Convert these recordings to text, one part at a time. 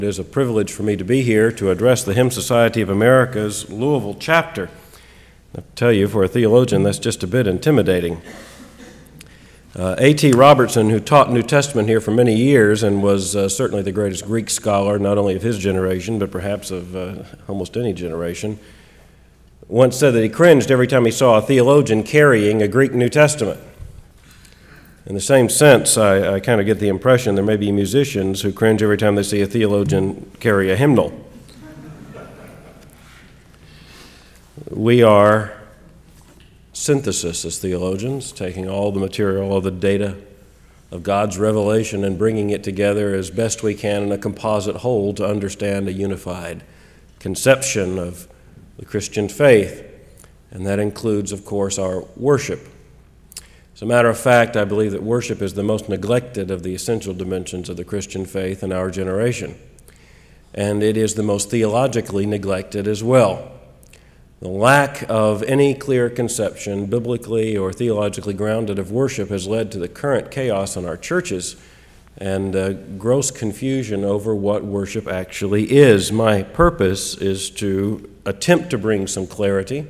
It is a privilege for me to be here to address the Hymn Society of America's Louisville chapter. I tell you, for a theologian, that's just a bit intimidating. A.T. Robertson, who taught New Testament here for many years and was certainly the greatest Greek scholar, not only of his generation, but perhaps of almost any generation, once said that he cringed every time he saw a theologian carrying a Greek New Testament. In the same sense, I kind of get the impression there may be musicians who cringe every time they see a theologian carry a hymnal. We are synthesis as theologians, taking all the material, all the data of God's revelation and bringing it together as best we can in a composite whole to understand a unified conception of the Christian faith. And that includes, of course, our worship. As a matter of fact, I believe that worship is the most neglected of the essential dimensions of the Christian faith in our generation. And it is the most theologically neglected as well. The lack of any clear conception, biblically or theologically grounded, of worship has led to the current chaos in our churches and gross confusion over what worship actually is. My purpose is to attempt to bring some clarity.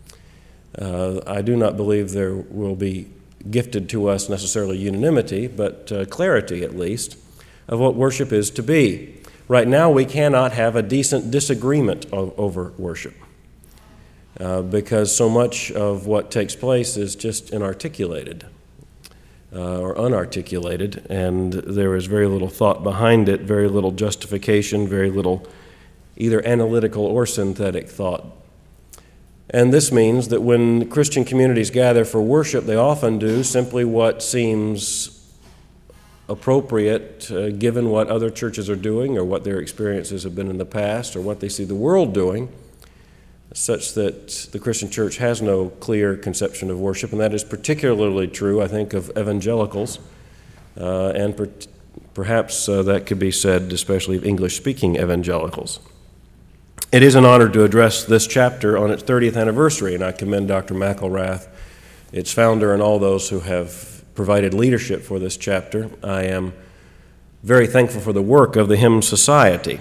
I do not believe there will be gifted to us necessarily unanimity, but clarity at least, of what worship is to be. Right now we cannot have a decent disagreement over worship because so much of what takes place is just inarticulated or unarticulated, and there is very little thought behind it, very little justification, very little either analytical or synthetic thought. And this means that when Christian communities gather for worship, they often do simply what seems appropriate given what other churches are doing or what their experiences have been in the past or what they see the world doing, such that the Christian church has no clear conception of worship. And that is particularly true, I think, of evangelicals, and perhaps that could be said especially of English-speaking evangelicals. It is an honor to address this chapter on its 30th anniversary, and I commend Dr. McElrath, its founder, and all those who have provided leadership for this chapter. I am very thankful for the work of the Hymn Society.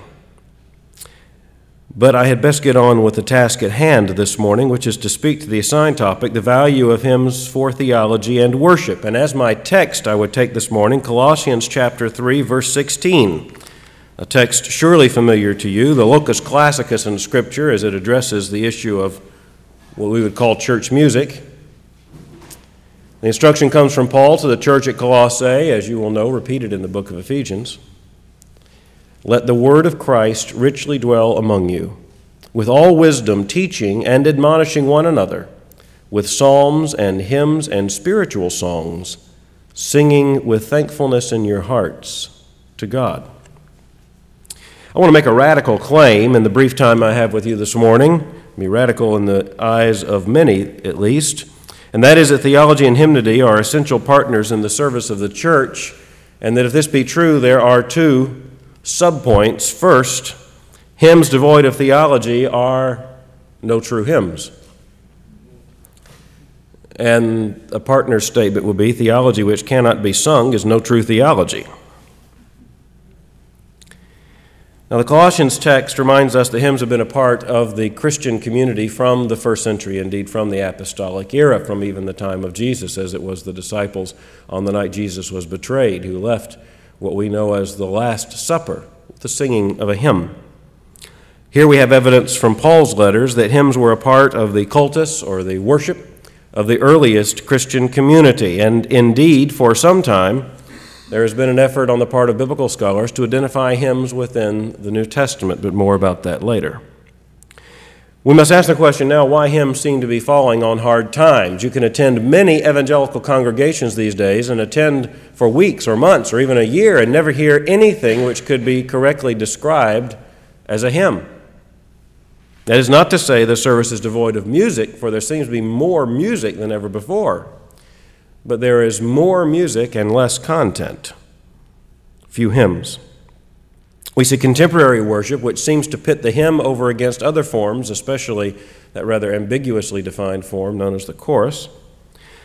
But I had best get on with the task at hand this morning, which is to speak to the assigned topic, the value of hymns for theology and worship. And as my text, I would take this morning Colossians chapter 3, verse 16. A text surely familiar to you, the locus classicus in Scripture as it addresses the issue of what we would call church music. The instruction comes from Paul to the church at Colossae, as you will know, repeated in the book of Ephesians. Let the word of Christ richly dwell among you, with all wisdom teaching and admonishing one another, with psalms and hymns and spiritual songs, singing with thankfulness in your hearts to God. I want to make a radical claim in the brief time I have with you this morning, be radical in the eyes of many at least, and that is that theology and hymnody are essential partners in the service of the church, and that if this be true, there are two subpoints. First, hymns devoid of theology are no true hymns. And a partner's statement would be, theology which cannot be sung is no true theology. Now, the Colossians text reminds us that hymns have been a part of the Christian community from the first century, indeed from the apostolic era, from even the time of Jesus, as it was the disciples on the night Jesus was betrayed, who left what we know as the Last Supper, the singing of a hymn. Here we have evidence from Paul's letters that hymns were a part of the cultus, or the worship, of the earliest Christian community, and indeed, for some time, there has been an effort on the part of biblical scholars to identify hymns within the New Testament, but more about that later. We must ask the question now, why hymns seem to be falling on hard times? You can attend many evangelical congregations these days and attend for weeks or months or even a year and never hear anything which could be correctly described as a hymn. That is not to say the service is devoid of music, for there seems to be more music than ever before. But there is more music and less content. Few hymns. We see contemporary worship, which seems to pit the hymn over against other forms, especially that rather ambiguously defined form known as the chorus.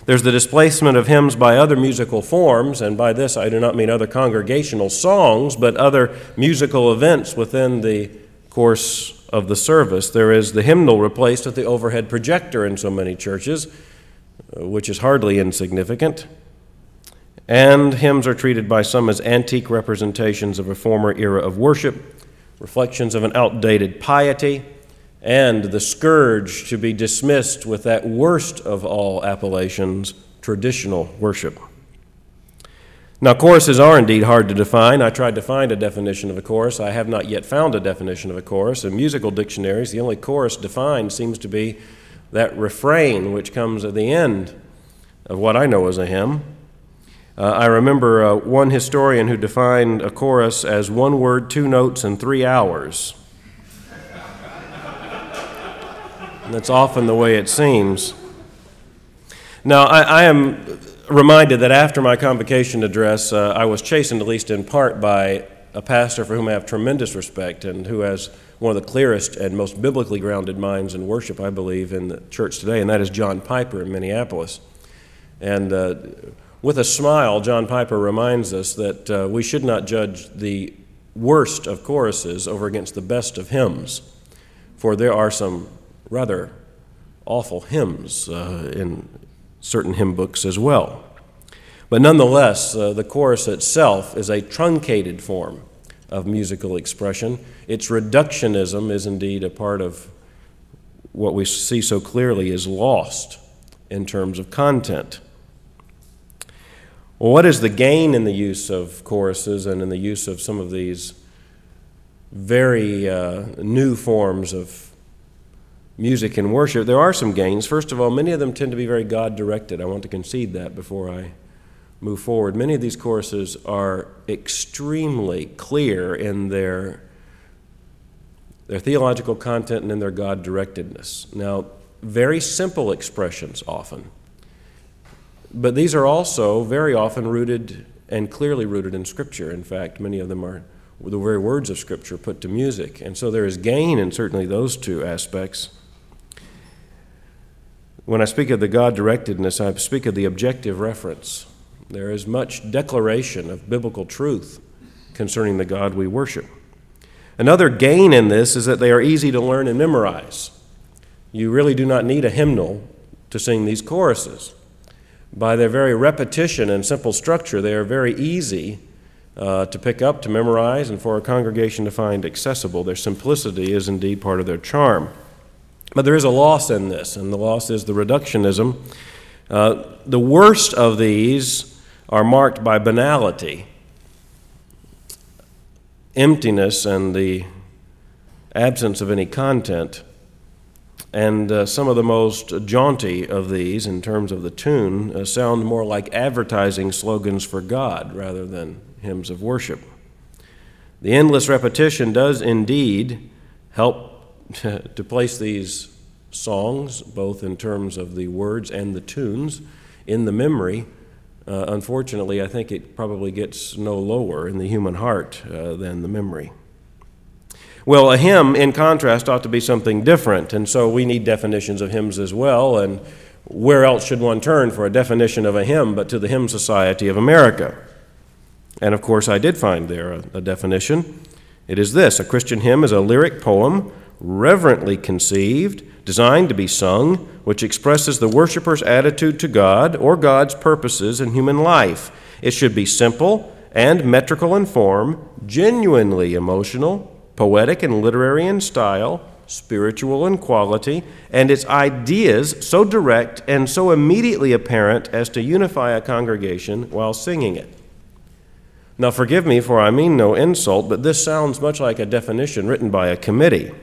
There's the displacement of hymns by other musical forms, and by this I do not mean other congregational songs, but other musical events within the course of the service. There is the hymnal replaced with the overhead projector in so many churches, which is hardly insignificant. And hymns are treated by some as antique representations of a former era of worship, reflections of an outdated piety, and the scourge to be dismissed with that worst of all appellations, traditional worship. Now, choruses are indeed hard to define. I tried to find a definition of a chorus. I have not yet found a definition of a chorus. In musical dictionaries, the only chorus defined seems to be that refrain which comes at the end of what I know as a hymn. I remember one historian who defined a chorus as 1 word, 2 notes, and 3 hours. That's often the way it seems. Now, I am reminded that after my convocation address, I was chastened, at least in part, by a pastor for whom I have tremendous respect and who has one of the clearest and most biblically grounded minds in worship, I believe, in the church today, and that is John Piper in Minneapolis. And with a smile, John Piper reminds us that we should not judge the worst of choruses over against the best of hymns, for there are some rather awful hymns in certain hymn books as well. But nonetheless, the chorus itself is a truncated form of musical expression. Its reductionism is indeed a part of what we see so clearly is lost in terms of content. Well, what is the gain in the use of choruses and in the use of some of these very new forms of music and worship? There are some gains. First of all, many of them tend to be very God-directed. I want to concede that before I move forward. Many of these choruses are extremely clear in their theological content and in their God-directedness. Now, very simple expressions often, but these are also very often rooted and clearly rooted in Scripture. In fact, many of them are the very words of Scripture put to music, and so there is gain in certainly those two aspects. When I speak of the God-directedness, I speak of the objective reference. There is much declaration of biblical truth concerning the God we worship. Another gain in this is that they are easy to learn and memorize. You really do not need a hymnal to sing these choruses. By their very repetition and simple structure, they are very easy to pick up, to memorize, and for a congregation to find accessible. Their simplicity is indeed part of their charm. But there is a loss in this, and the loss is the reductionism. The worst of these are marked by banality, emptiness, and the absence of any content. And some of the most jaunty of these, in terms of the tune, sound more like advertising slogans for God rather than hymns of worship. The endless repetition does indeed help to place these songs, both in terms of the words and the tunes, in the memory. Unfortunately, I think it probably gets no lower in the human heart than the memory. Well, a hymn, in contrast, ought to be something different, and so we need definitions of hymns as well, and where else should one turn for a definition of a hymn but to the Hymn Society of America? And of course, I did find there a definition. It is this: a Christian hymn is a lyric poem, reverently conceived, designed to be sung, which expresses the worshiper's attitude to God or God's purposes in human life. It should be simple and metrical in form, genuinely emotional, poetic and literary in style, spiritual in quality, and its ideas so direct and so immediately apparent as to unify a congregation while singing it. Now, forgive me, for I mean no insult, but this sounds much like a definition written by a committee.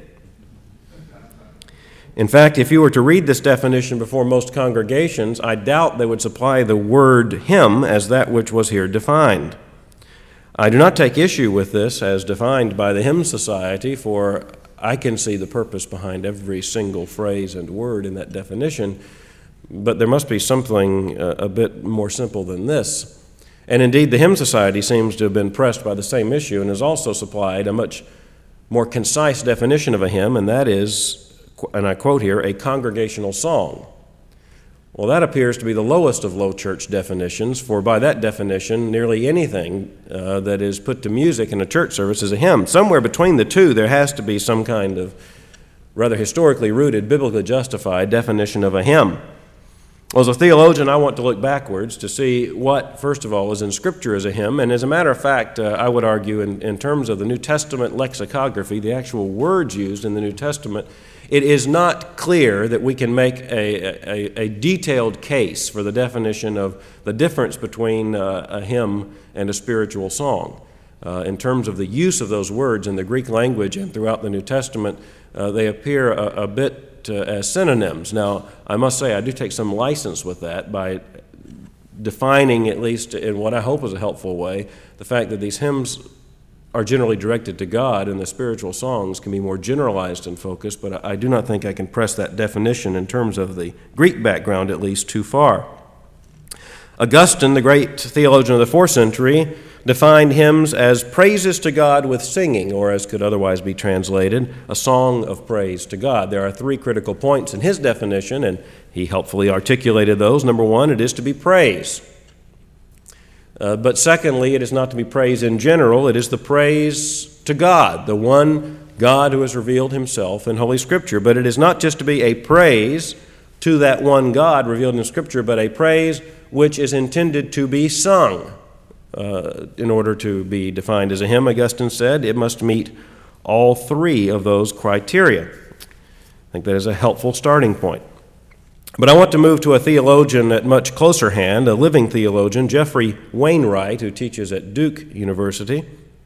In fact, if you were to read this definition before most congregations, I doubt they would supply the word hymn as that which was here defined. I do not take issue with this as defined by the Hymn Society, for I can see the purpose behind every single phrase and word in that definition, but there must be something a bit more simple than this. And indeed, the Hymn Society seems to have been pressed by the same issue and has also supplied a much more concise definition of a hymn, and that is, and I quote here, a congregational song. Well, that appears to be the lowest of low church definitions, for by that definition, nearly anything that is put to music in a church service is a hymn. Somewhere between the two, there has to be some kind of rather historically rooted, biblically justified definition of a hymn. Well, as a theologian, I want to look backwards to see what, first of all, is in Scripture as a hymn. And as a matter of fact, I would argue in terms of the New Testament lexicography, the actual words used in the New Testament, it is not clear that we can make a detailed case for the definition of the difference between a hymn and a spiritual song. In terms of the use of those words in the Greek language and throughout the New Testament, they appear a bit as synonyms. Now, I must say I do take some license with that by defining, at least in what I hope is a helpful way, the fact that these hymns are generally directed to God and the spiritual songs can be more generalized in focus, but I do not think I can press that definition in terms of the Greek background at least too far. Augustine, the great theologian of the 4th century, defined hymns as praises to God with singing, or as could otherwise be translated, a song of praise to God. There are 3 critical points in his definition, and he helpfully articulated those. Number 1, it is to be praise. But secondly, it is not to be praise in general. It is the praise to God, the one God who has revealed himself in Holy Scripture. But it is not just to be a praise to that one God revealed in Scripture, but a praise which is intended to be sung. In order to be defined as a hymn, Augustine said, it must meet all 3 of those criteria. I think that is a helpful starting point. But I want to move to a theologian at much closer hand, a living theologian, Jeffrey Wainwright, who teaches at Duke University,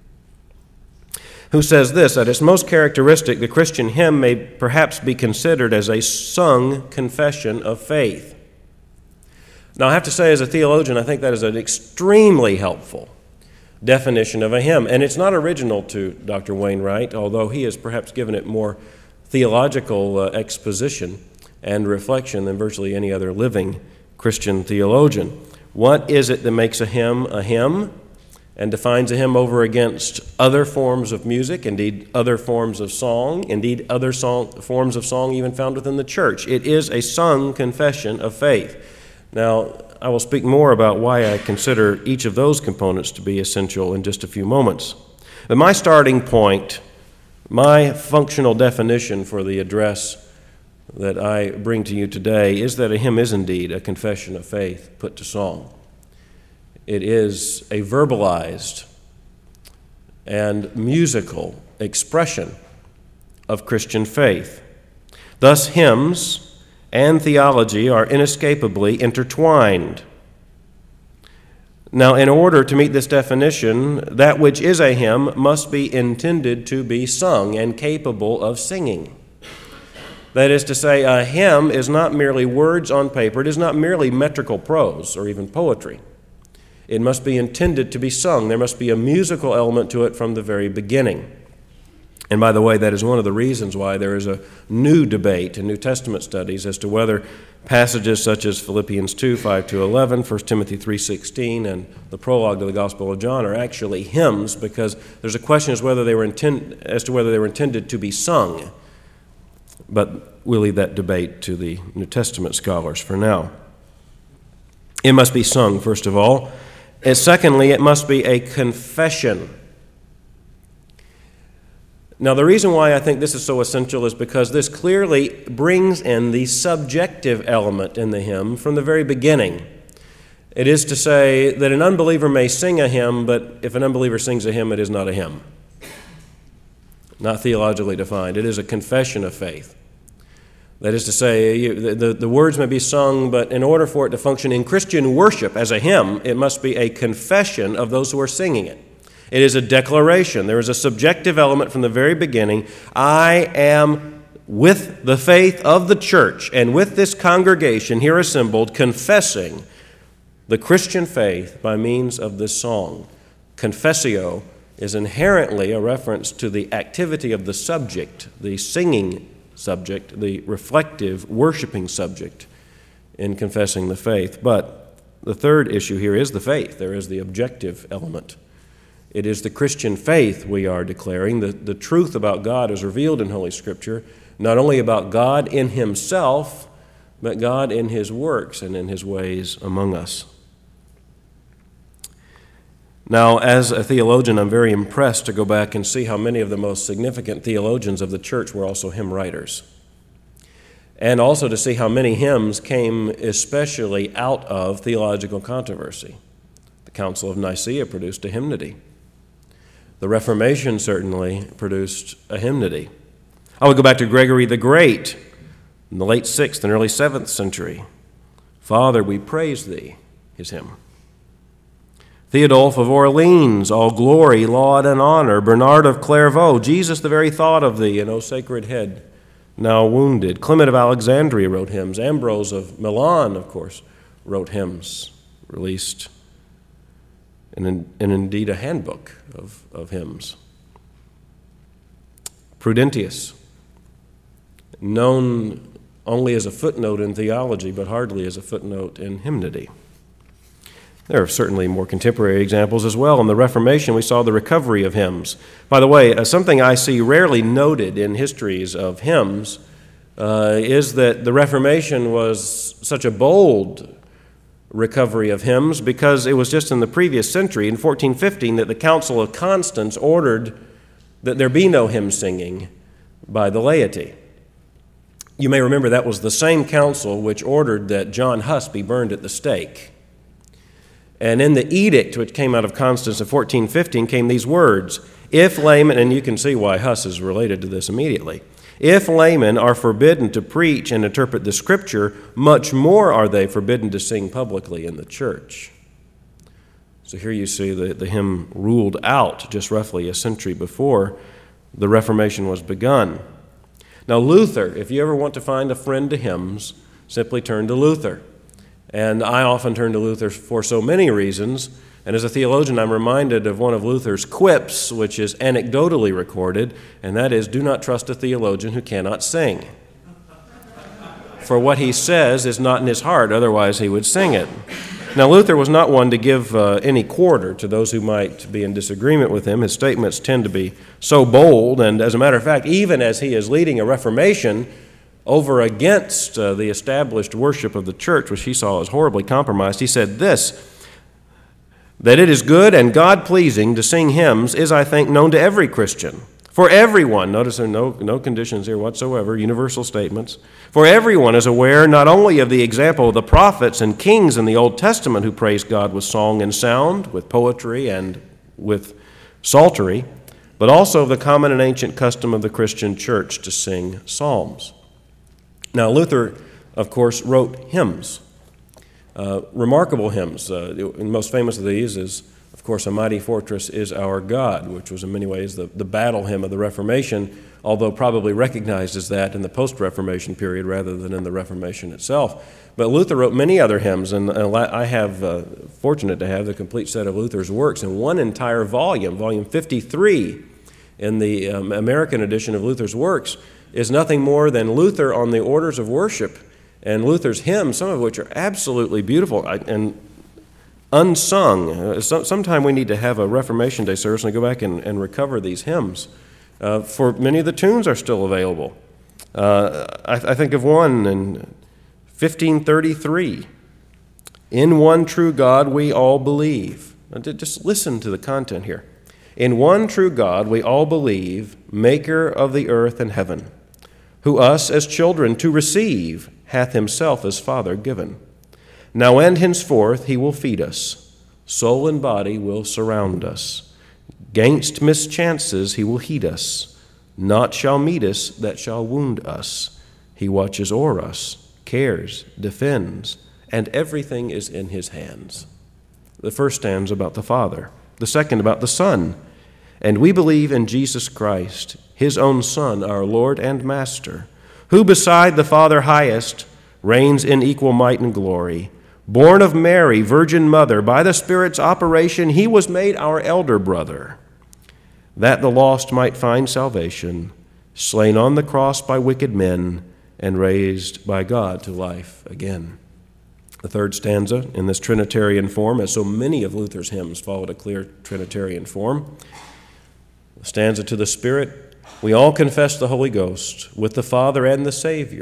who says this: at its most characteristic, the Christian hymn may perhaps be considered as a sung confession of faith. Now, I have to say, as a theologian, I think that is an extremely helpful definition of a hymn. And it's not original to Dr. Wainwright, although he has perhaps given it more theological exposition and reflection than virtually any other living Christian theologian. What is it that makes a hymn and defines a hymn over against other forms of music, indeed other forms of song, indeed other forms of song even found within the church? It is a sung confession of faith. Now, I will speak more about why I consider each of those components to be essential in just a few moments. But my starting point, my functional definition for the address that I bring to you today is that a hymn is indeed a confession of faith put to song. It is a verbalized and musical expression of Christian faith. Thus, hymns and theology are inescapably intertwined. Now, in order to meet this definition, that which is a hymn must be intended to be sung and capable of singing. That is to say, a hymn is not merely words on paper. It is not merely metrical prose or even poetry. It must be intended to be sung. There must be a musical element to it from the very beginning. And by the way, that is one of the reasons why there is a new debate in New Testament studies as to whether passages such as Philippians 2, 5-11, 1 Timothy 3:16, and the prologue to the Gospel of John are actually hymns, because there's a question as to whether they were intended to be sung. But we'll leave that debate to the New Testament scholars for now. It must be sung, first of all. And secondly, it must be a confession. Now, the reason why I think this is so essential is because this clearly brings in the subjective element in the hymn from the very beginning. It is to say that an unbeliever may sing a hymn, but if an unbeliever sings a hymn, it is not a hymn. Not theologically defined. It is a confession of faith. That is to say, the words may be sung, but in order for it to function in Christian worship as a hymn, it must be a confession of those who are singing it. It is a declaration. There is a subjective element from the very beginning. I am with the faith of the church and with this congregation here assembled, confessing the Christian faith by means of this song. Confessio is inherently a reference to the activity of the subject, the singing subject, the reflective, worshiping subject in confessing the faith. But the third issue here is the faith. There is the objective element. It is the Christian faith we are declaring, the truth about God as revealed in Holy Scripture, not only about God in Himself, but God in his works and in his ways among us. Now, as a theologian, I'm very impressed to go back and see how many of the most significant theologians of the church were also hymn writers. And also to see how many hymns came especially out of theological controversy. The Council of Nicaea produced a hymnody. The Reformation certainly produced a hymnody. I would go back to Gregory the Great in the late 6th and early 7th century. Father, we praise thee, his hymn. Theodulf of Orleans, all glory, laud, and honor. Bernard of Clairvaux, Jesus, the very thought of thee, and O sacred head, now wounded. Clement of Alexandria wrote hymns. Ambrose of Milan, of course, wrote hymns, released and indeed a handbook of hymns. Prudentius, known only as a footnote in theology, but hardly as a footnote in hymnody. There are certainly more contemporary examples as well. In the Reformation, we saw the recovery of hymns. By the way, something I see rarely noted in histories of hymns is that the Reformation was such a bold recovery of hymns because it was just in the previous century, in 1415, that the Council of Constance ordered that there be no hymn singing by the laity. You may remember that was the same council which ordered that John Huss be burned at the stake. And in the edict which came out of Constance in 1415 came these words, if laymen, and you can see why Huss is related to this immediately, if laymen are forbidden to preach and interpret the Scripture, much more are they forbidden to sing publicly in the church. So here you see the hymn ruled out just roughly a century before the Reformation was begun. Now Luther, if you ever want to find a friend to hymns, simply turn to Luther. And I often turn to Luther for so many reasons. And as a theologian, I'm reminded of one of Luther's quips, which is anecdotally recorded, and that is, do not trust a theologian who cannot sing. For what he says is not in his heart, otherwise he would sing it. Now, Luther was not one to give any quarter to those who might be in disagreement with him. His statements tend to be so bold, and as a matter of fact, even as he is leading a reformation over against the established worship of the church, which he saw as horribly compromised, he said this, that it is good and God-pleasing to sing hymns is, I think, known to every Christian. For everyone, notice there are no conditions here whatsoever, universal statements. For everyone is aware not only of the example of the prophets and kings in the Old Testament who praised God with song and sound, with poetry and with psaltery, but also of the common and ancient custom of the Christian church to sing psalms. Now, Luther, of course, wrote hymns, remarkable hymns. The most famous of these is, of course, A Mighty Fortress is Our God, which was in many ways the battle hymn of the Reformation, although probably recognized as that in the post-Reformation period rather than in the Reformation itself. But Luther wrote many other hymns, and I have fortunate to have the complete set of Luther's works in one entire volume, volume 53 in the American edition of Luther's works, is nothing more than Luther on the orders of worship and Luther's hymns, some of which are absolutely beautiful and unsung. Sometime we need to have a Reformation Day service and go back and recover these hymns. For many of the tunes are still available. I think of one in 1533. In one true God we all believe. Now, just listen to the content here. In one true God we all believe, maker of the earth and heaven, who us as children to receive hath himself as Father given. Now and henceforth he will feed us, soul and body will surround us. 'Gainst mischances he will heed us, naught shall meet us that shall wound us. He watches o'er us, cares, defends, and everything is in his hands. The first stanza about the Father, the second about the Son. And we believe in Jesus Christ, his own Son, our Lord and Master, who beside the Father highest reigns in equal might and glory. Born of Mary, Virgin Mother, by the Spirit's operation, he was made our elder brother, that the lost might find salvation, slain on the cross by wicked men, and raised by God to life again. The third stanza in this Trinitarian form, as so many of Luther's hymns followed a clear Trinitarian form. The stanza to the Spirit, we all confess the Holy Ghost with the Father and the Savior,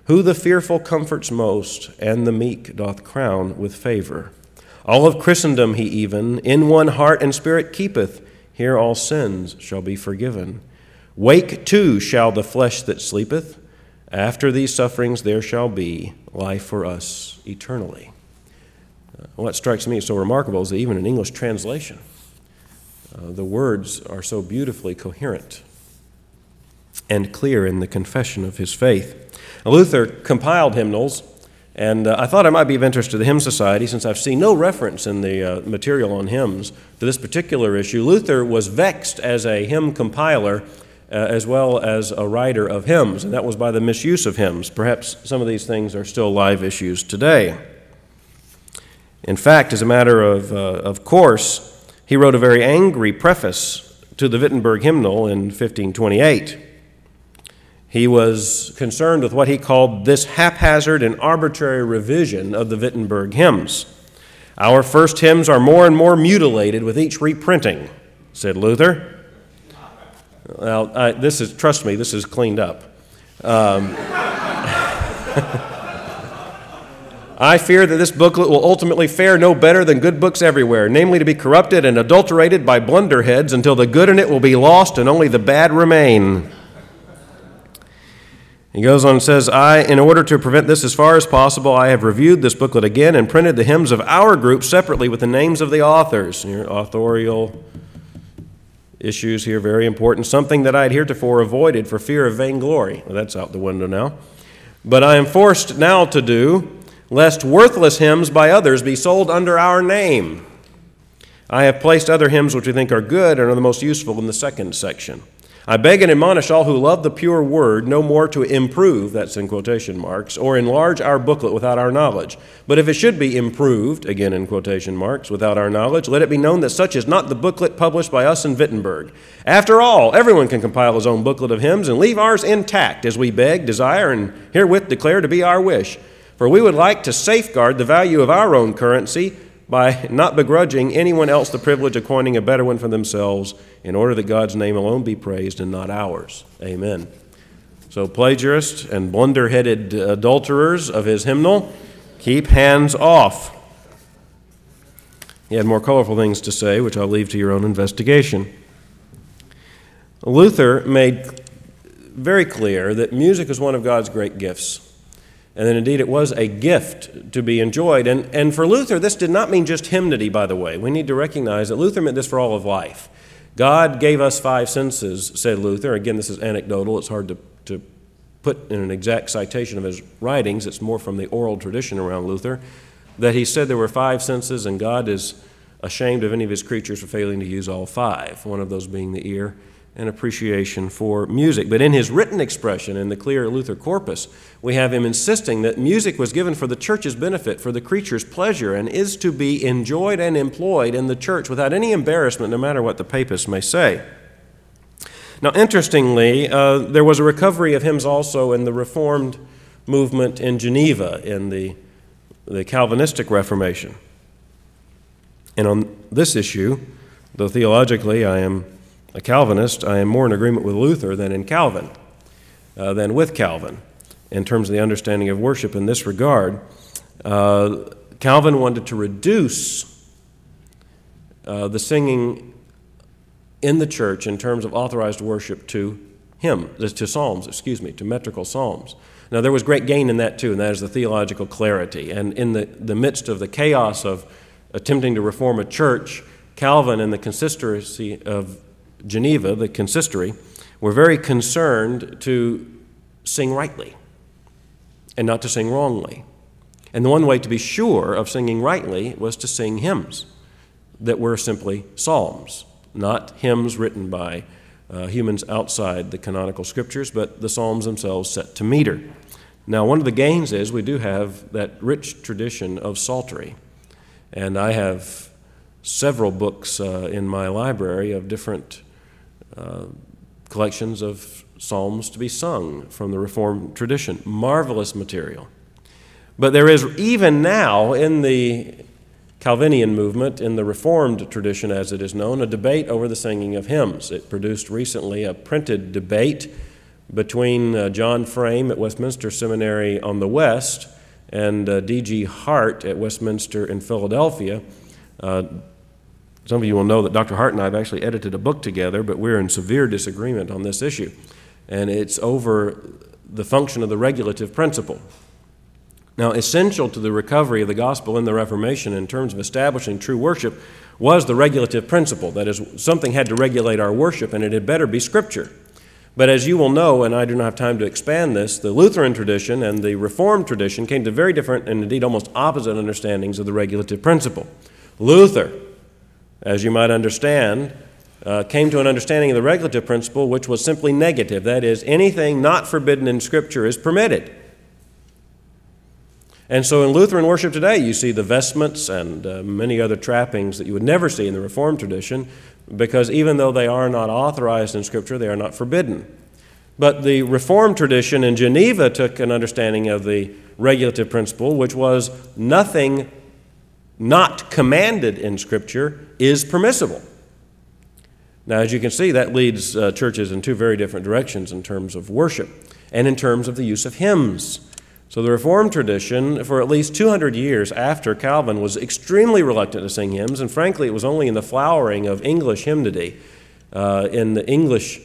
who the fearful comforts most, and the meek doth crown with favor. All of Christendom he even in one heart and spirit keepeth. Here all sins shall be forgiven. Wake too shall the flesh that sleepeth. After these sufferings there shall be life for us eternally. What strikes me as so remarkable is that even in English translation, the words are so beautifully coherent and clear in the confession of his faith. Luther compiled hymnals, and I thought it might be of interest to the Hymn Society, since I've seen no reference in the material on hymns to this particular issue. Luther was vexed as a hymn compiler as well as a writer of hymns, and that was by the misuse of hymns. Perhaps some of these things are still live issues today. In fact, as a matter of course, he wrote a very angry preface to the Wittenberg hymnal in 1528. He was concerned with what he called this haphazard and arbitrary revision of the Wittenberg hymns. Our first hymns are more and more mutilated with each reprinting, said Luther. Well, trust me, this is cleaned up. I fear that this booklet will ultimately fare no better than good books everywhere, namely to be corrupted and adulterated by blunderheads until the good in it will be lost and only the bad remain. He goes on and says, in order to prevent this as far as possible, I have reviewed this booklet again and printed the hymns of our group separately with the names of the authors. Authorial issues here, very important. Something that I had heretofore avoided for fear of vainglory. Well, that's out the window now. But I am forced now to do, lest worthless hymns by others be sold under our name. I have placed other hymns which we think are good and are the most useful in the second section. I beg and admonish all who love the pure word no more to improve, that's in quotation marks, or enlarge our booklet without our knowledge. But if it should be improved, again in quotation marks, without our knowledge, let it be known that such is not the booklet published by us in Wittenberg. After all, everyone can compile his own booklet of hymns and leave ours intact, as we beg, desire, and herewith declare to be our wish. For we would like to safeguard the value of our own currency by not begrudging anyone else the privilege of coining a better one for themselves, in order that God's name alone be praised and not ours. Amen. So plagiarists and blunder-headed adulterers of his hymnal, keep hands off. He had more colorful things to say, which I'll leave to your own investigation. Luther made very clear that music is one of God's great gifts. And that indeed it was a gift to be enjoyed. And for Luther, this did not mean just hymnody, by the way. We need to recognize that Luther meant this for all of life. God gave us 5 senses, said Luther. Again, this is anecdotal. It's hard to put in an exact citation of his writings. It's more from the oral tradition around Luther, that he said there were 5 senses, and God is ashamed of any of his creatures for failing to use all 5, one of those being the ear and appreciation for music. But in his written expression, in the clear Luther corpus, we have him insisting that music was given for the church's benefit, for the creature's pleasure, and is to be enjoyed and employed in the church without any embarrassment, no matter what the papists may say. Now, interestingly, there was a recovery of hymns also in the Reformed movement in Geneva, in the Calvinistic Reformation. And on this issue, though theologically I am a Calvinist, I am more in agreement with Luther than with Calvin, in terms of the understanding of worship in this regard. Calvin wanted to reduce the singing in the church in terms of authorized worship to to metrical psalms. Now, there was great gain in that too, and that is the theological clarity. And in the midst of the chaos of attempting to reform a church, Calvin and the consistory of Geneva, the consistory, were very concerned to sing rightly and not to sing wrongly. And the one way to be sure of singing rightly was to sing hymns that were simply psalms, not hymns written by humans outside the canonical scriptures, but the psalms themselves set to meter. Now, one of the gains is we do have that rich tradition of psaltery, and I have several books in my library of different collections of psalms to be sung from the Reformed tradition. Marvelous material. But there is, even now, in the Calvinian movement, in the Reformed tradition as it is known, a debate over the singing of hymns. It produced recently a printed debate between John Frame at Westminster Seminary on the west and D.G. Hart at Westminster in Philadelphia. Some of you will know that Dr. Hart and I have actually edited a book together, but we're in severe disagreement on this issue. And it's over the function of the regulative principle. Now, essential to the recovery of the gospel in the Reformation in terms of establishing true worship was the regulative principle. That is, something had to regulate our worship, and it had better be Scripture. But as you will know, and I do not have time to expand this, the Lutheran tradition and the Reformed tradition came to very different and indeed almost opposite understandings of the regulative principle. Luther, as you might understand, came to an understanding of the regulative principle which was simply negative. That is, anything not forbidden in Scripture is permitted. And so in Lutheran worship today, you see the vestments and many other trappings that you would never see in the Reformed tradition, because even though they are not authorized in Scripture, they are not forbidden. But the Reformed tradition in Geneva took an understanding of the regulative principle, which was nothing not commanded in Scripture is permissible. Now, as you can see, that leads churches in two very different directions in terms of worship and in terms of the use of hymns. So the Reformed tradition, for at least 200 years after Calvin, was extremely reluctant to sing hymns, and frankly, it was only in the flowering of English hymnody, in the English,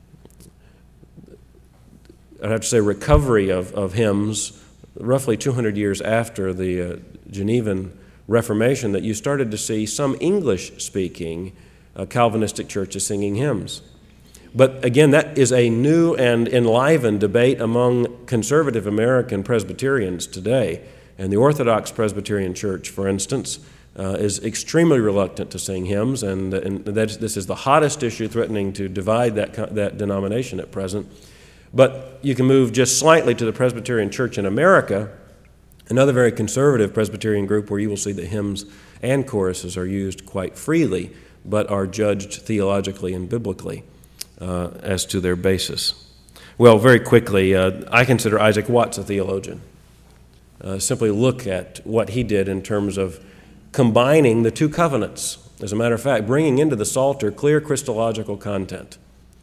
I'd have to say, recovery of hymns, roughly 200 years after the Genevan Reformation, that you started to see some English-speaking Calvinistic churches singing hymns. But again, that is a new and enlivened debate among conservative American Presbyterians today. And the Orthodox Presbyterian Church, for instance, is extremely reluctant to sing hymns, and this is the hottest issue threatening to divide that denomination at present. But you can move just slightly to the Presbyterian Church in America, another very conservative Presbyterian group where you will see that hymns and choruses are used quite freely, but are judged theologically and biblically as to their basis. Well, very quickly, I consider Isaac Watts a theologian. Simply look at what he did in terms of combining the two covenants. As a matter of fact, bringing into the Psalter clear Christological content.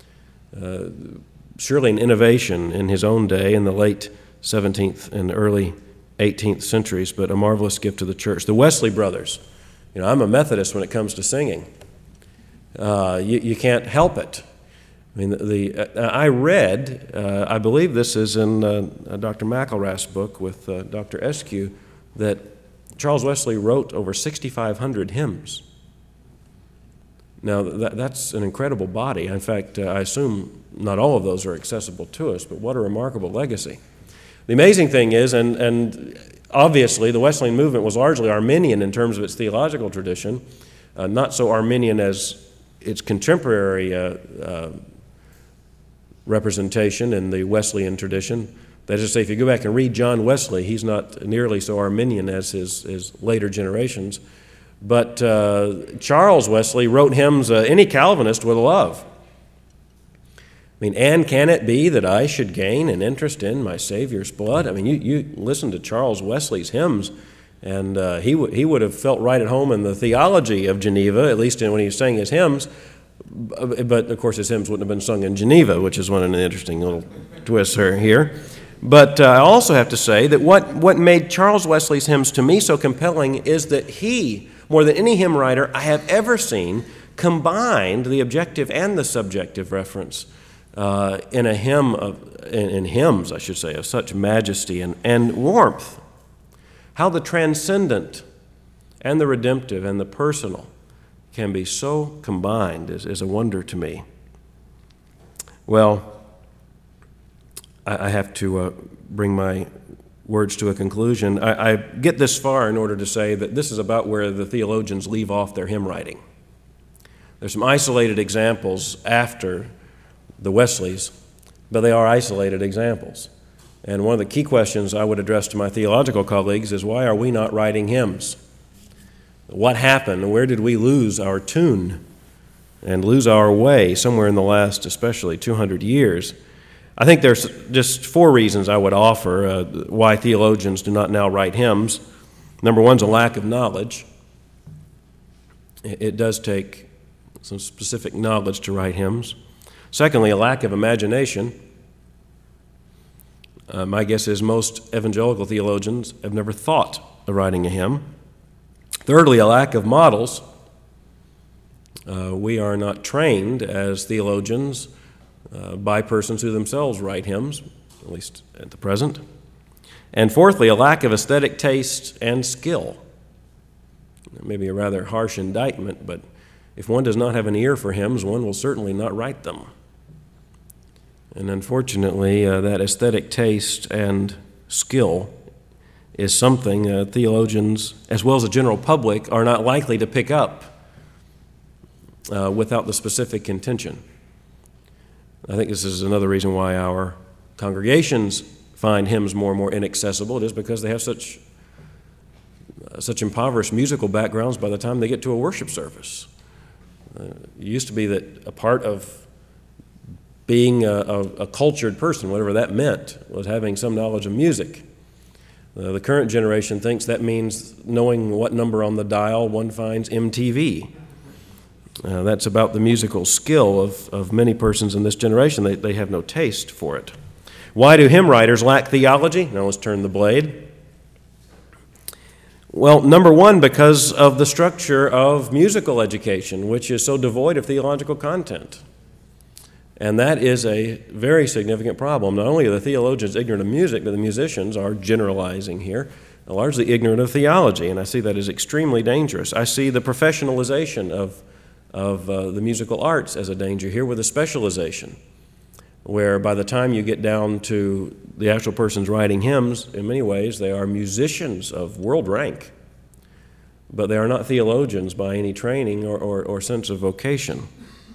Surely an innovation in his own day in the late 17th and early 18th centuries, but a marvelous gift to the church. The Wesley brothers. I'm a Methodist when it comes to singing. You can't help it. I mean, I read, I believe this is in Dr. McElrath's book with Dr. Eskew, that Charles Wesley wrote over 6,500 hymns. Now, that's an incredible body. In fact, I assume not all of those are accessible to us, but what a remarkable legacy. The amazing thing is, and obviously the Wesleyan movement was largely Arminian in terms of its theological tradition, not so Arminian as its contemporary representation in the Wesleyan tradition. That is to say, if you go back and read John Wesley, he's not nearly so Arminian as his later generations. But Charles Wesley wrote hymns any Calvinist would love. I mean, and can it be that I should gain an interest in my Savior's blood? I mean, you listen to Charles Wesley's hymns, and he would have felt right at home in the theology of Geneva, at least when he was saying his hymns. But, of course, his hymns wouldn't have been sung in Geneva, which is one of the interesting little twists here. But I also have to say that what made Charles Wesley's hymns to me so compelling is that he, more than any hymn writer I have ever seen, combined the objective and the subjective reference in a hymn in hymns, I should say, of such majesty and warmth. How the transcendent and the redemptive and the personal can be so combined is a wonder to me. Well, I have to bring my words to a conclusion. I get this far in order to say that this is about where the theologians leave off their hymn writing. There's some isolated examples after the Wesleys, but they are isolated examples. And one of the key questions I would address to my theological colleagues is, why are we not writing hymns? What happened? Where did we lose our tune and lose our way somewhere in the last, especially 200 years? I think there's just 4 reasons I would offer why theologians do not now write hymns. Number 1 is a lack of knowledge. It does take some specific knowledge to write hymns. Secondly, a lack of imagination. My guess is most evangelical theologians have never thought of writing a hymn. Thirdly, a lack of models. We are not trained as theologians by persons who themselves write hymns, at least at the present. And fourthly, a lack of aesthetic taste and skill. Maybe a rather harsh indictment, but if one does not have an ear for hymns, one will certainly not write them. And unfortunately, that aesthetic taste and skill is something theologians, as well as the general public, are not likely to pick up without the specific intention. I think this is another reason why our congregations find hymns more and more inaccessible. It is because they have such impoverished musical backgrounds by the time they get to a worship service. It used to be that a part of being a cultured person, whatever that meant, was having some knowledge of music. The current generation thinks that means knowing what number on the dial one finds MTV. That's about the musical skill of many persons in this generation. They have no taste for it. Why do hymn writers lack theology? Now let's turn the blade. Well, number one, because of the structure of musical education, which is so devoid of theological content. And that is a very significant problem. Not only are the theologians ignorant of music, but the musicians are, generalizing here, largely ignorant of theology, and I see that as extremely dangerous. I see the professionalization of the musical arts as a danger here with a specialization, where by the time you get down to the actual persons writing hymns, in many ways they are musicians of world rank, but they are not theologians by any training or sense of vocation.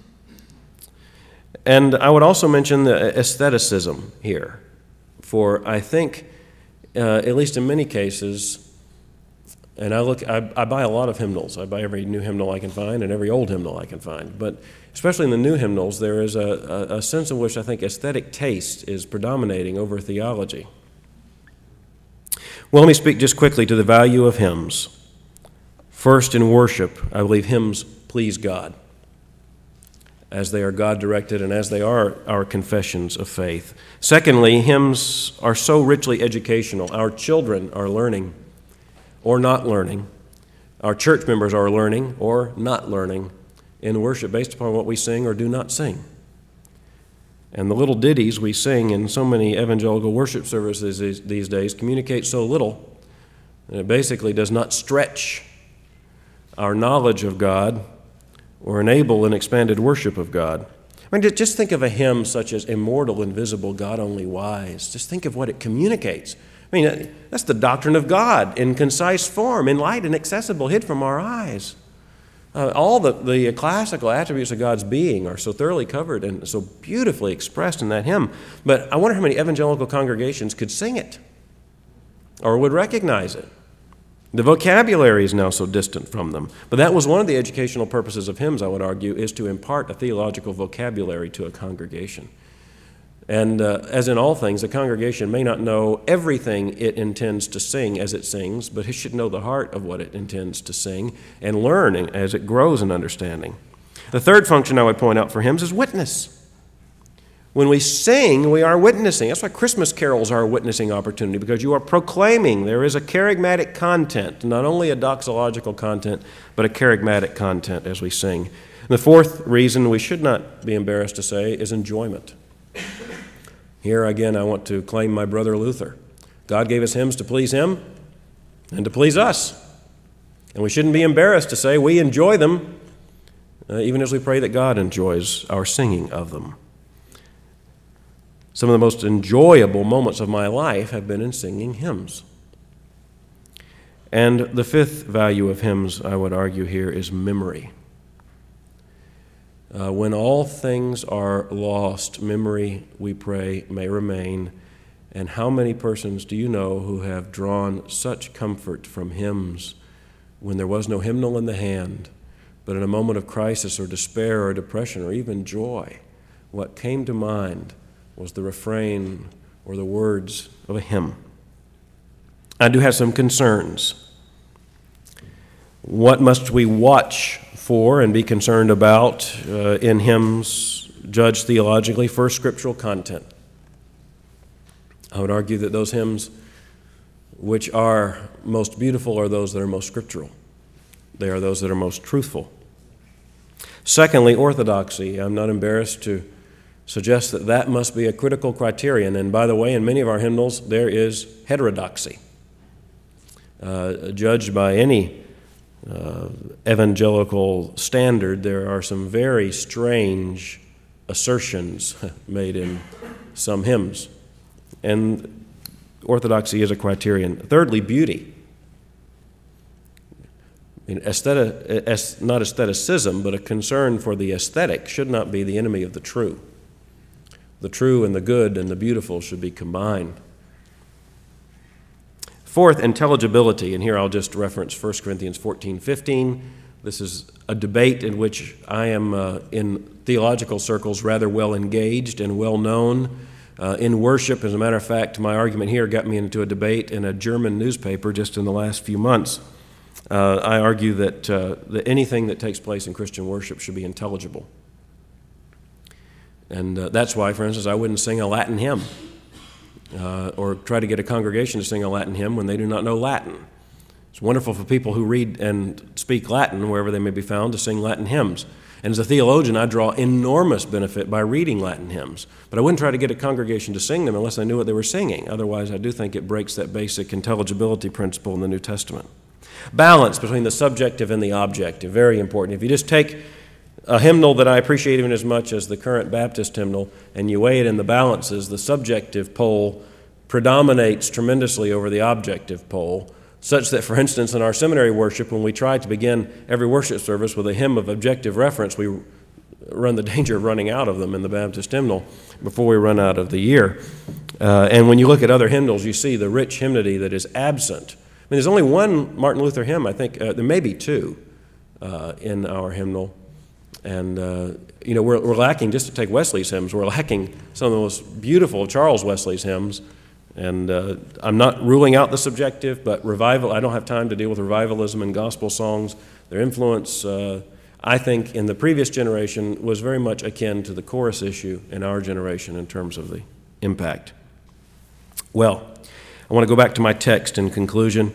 And I would also mention the aestheticism here, for I think, at least in many cases, and I buy a lot of hymnals. I buy every new hymnal I can find and every old hymnal I can find. But especially in the new hymnals, there is a sense in which I think aesthetic taste is predominating over theology. Well, let me speak just quickly to the value of hymns. First, in worship, I believe hymns please God, as they are God-directed and as they are our confessions of faith. Secondly, hymns are so richly educational. Our children are learning or not learning. Our church members are learning or not learning in worship based upon what we sing or do not sing. And the little ditties we sing in so many evangelical worship services these days communicate so little that it basically does not stretch our knowledge of God or enable an expanded worship of God. I mean, just think of a hymn such as Immortal, Invisible, God Only Wise. Just think of what it communicates. I mean, that's the doctrine of God in concise form, in light and accessible, hid from our eyes. All the classical attributes of God's being are so thoroughly covered and so beautifully expressed in that hymn. But I wonder how many evangelical congregations could sing it or would recognize it. The vocabulary is now so distant from them. But that was one of the educational purposes of hymns, I would argue, is to impart a theological vocabulary to a congregation. And as in all things, the congregation may not know everything it intends to sing as it sings, but it should know the heart of what it intends to sing and learn as it grows in understanding. The third function I would point out for hymns is witness. When we sing, we are witnessing. That's why Christmas carols are a witnessing opportunity, because you are proclaiming. There is a charismatic content, not only a doxological content, but a charismatic content as we sing. And the fourth reason we should not be embarrassed to say is enjoyment. Here again, I want to claim my brother Luther. God gave us hymns to please him and to please us. And we shouldn't be embarrassed to say we enjoy them, even as we pray that God enjoys our singing of them. Some of the most enjoyable moments of my life have been in singing hymns. And the fifth value of hymns, I would argue here, is memory. When all things are lost, memory, we pray, may remain. And how many persons do you know who have drawn such comfort from hymns when there was no hymnal in the hand, but in a moment of crisis or despair or depression or even joy, what came to mind was the refrain or the words of a hymn? I do have some concerns. What must we watch for and be concerned about in hymns judged theologically? First, scriptural content. I would argue that those hymns which are most beautiful are those that are most scriptural. They are those that are most truthful. Secondly, orthodoxy. I'm not embarrassed to suggest that that must be a critical criterion. And by the way, in many of our hymnals, there is heterodoxy. Judged by any evangelical standard, there are some very strange assertions made in some hymns. And orthodoxy is a criterion. Thirdly, beauty. Not aestheticism, but a concern for the aesthetic should not be the enemy of the true. The true and the good and the beautiful should be combined. Fourth, intelligibility, and here I'll just reference 1 Corinthians 14:15. This is a debate in which I am, in theological circles, rather well engaged and well known. In worship, as a matter of fact, my argument here got me into a debate in a German newspaper just in the last few months. I argue that anything that takes place in Christian worship should be intelligible. And that's why, for instance, I wouldn't sing a Latin hymn or try to get a congregation to sing a Latin hymn when they do not know Latin. It's wonderful for people who read and speak Latin, wherever they may be found, to sing Latin hymns. And as a theologian, I draw enormous benefit by reading Latin hymns. But I wouldn't try to get a congregation to sing them unless I knew what they were singing. Otherwise, I do think it breaks that basic intelligibility principle in the New Testament. Balance between the subjective and the objective, very important. If you just take a hymnal that I appreciate even as much as the current Baptist hymnal, and you weigh it in the balances, the subjective pole predominates tremendously over the objective pole, such that, for instance, in our seminary worship, when we try to begin every worship service with a hymn of objective reference, we run the danger of running out of them in the Baptist hymnal before we run out of the year. And when you look at other hymnals, you see the rich hymnody that is absent. I mean, there's only one Martin Luther hymn, I think. There may be two in our hymnal. And, we're lacking, just to take Wesley's hymns, we're lacking some of the most beautiful of Charles Wesley's hymns. And I'm not ruling out the subjective, but revival, I don't have time to deal with revivalism and gospel songs. Their influence, I think, in the previous generation was very much akin to the chorus issue in our generation in terms of the impact. Well, I want to go back to my text in conclusion.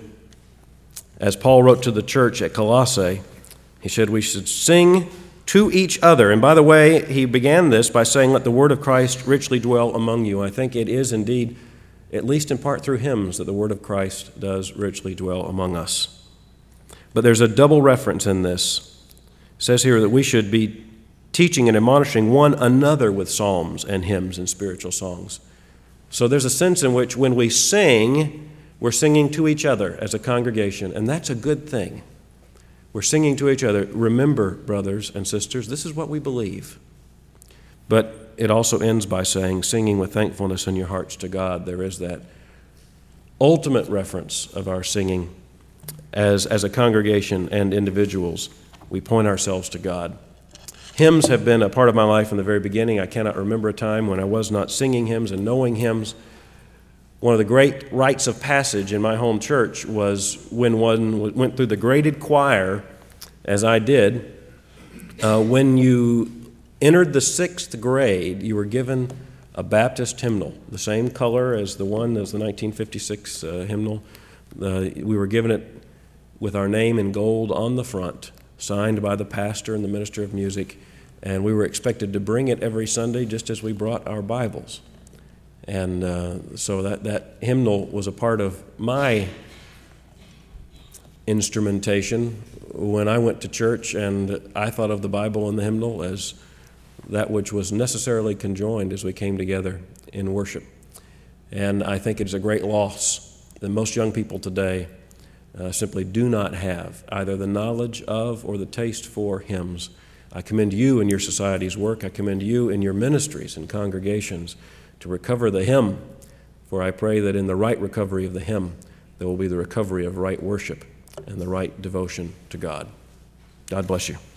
As Paul wrote to the church at Colossae, he said we should sing to each other. And by the way, he began this by saying, let the word of Christ richly dwell among you. I think it is indeed, at least in part through hymns, that the word of Christ does richly dwell among us. But there's a double reference in this. It says here that we should be teaching and admonishing one another with psalms and hymns and spiritual songs. So there's a sense in which when we sing, we're singing to each other as a congregation, and that's a good thing. We're singing to each other. Remember, brothers and sisters, this is what we believe. But it also ends by saying, singing with thankfulness in your hearts to God. There is that ultimate reference of our singing as a congregation and individuals. We point ourselves to God. Hymns have been a part of my life from the very beginning. I cannot remember a time when I was not singing hymns and knowing hymns. One of the great rites of passage in my home church was when one went through the graded choir, as I did. When you entered the 6th grade, you were given a Baptist hymnal, the same color as the 1956 hymnal. We were given it with our name in gold on the front, signed by the pastor and the minister of music, and we were expected to bring it every Sunday just as we brought our Bibles. And so that hymnal was a part of my instrumentation when I went to church, and I thought of the Bible and the hymnal as that which was necessarily conjoined as we came together in worship. And I think it's a great loss that most young people today simply do not have either the knowledge of or the taste for hymns. I commend you in your society's work. I commend you in your ministries and congregations to recover the hymn, for I pray that in the right recovery of the hymn, there will be the recovery of right worship and the right devotion to God. God bless you.